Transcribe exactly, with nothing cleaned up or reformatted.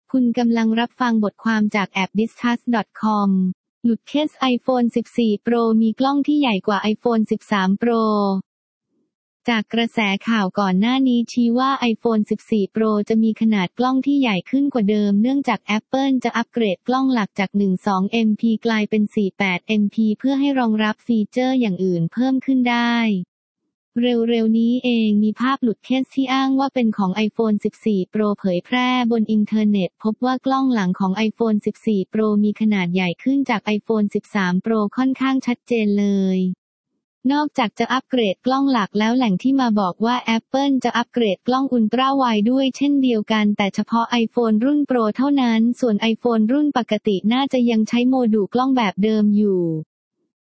คุณกำลังรับฟังบทความจากแอป ดิสคัส ดอท คอม หลุดเคส iPhone สิบสี่ Pro มีกล้องที่ใหญ่กว่า iPhone สิบสาม Pro จากกระแสข่าวก่อนหน้านี้ชี้ว่า iPhone สิบสี่ Pro จะมีขนาดกล้องที่ใหญ่ขึ้นกว่าเดิมเนื่องจาก Apple จะอัปเกรดกล้องหลักจาก สิบสอง เอ็ม พี กลายเป็น สี่สิบแปด เอ็ม พี เพื่อให้รองรับฟีเจอร์อย่างอื่นเพิ่มขึ้นได้เร็วๆนี้เองมีภาพหลุดเคสที่อ้างว่าเป็นของ iPhone สิบสี่ Pro เผยแพร่บนอินเทอร์เน็ตพบว่ากล้องหลังของ iPhone สิบสี่ Pro มีขนาดใหญ่ขึ้นจาก iPhone สิบสาม Pro ค่อนข้างชัดเจนเลยนอกจากจะอัปเกรดกล้องหลักแล้วแหล่งที่มาบอกว่า Apple จะอัปเกรดกล้องอุลตร้าไวด์ด้วยเช่นเดียวกันแต่เฉพาะ iPhone รุ่น Pro เท่านั้นส่วน iPhone รุ่นปกติน่าจะยังใช้โมดูลกล้องแบบเดิมอยู่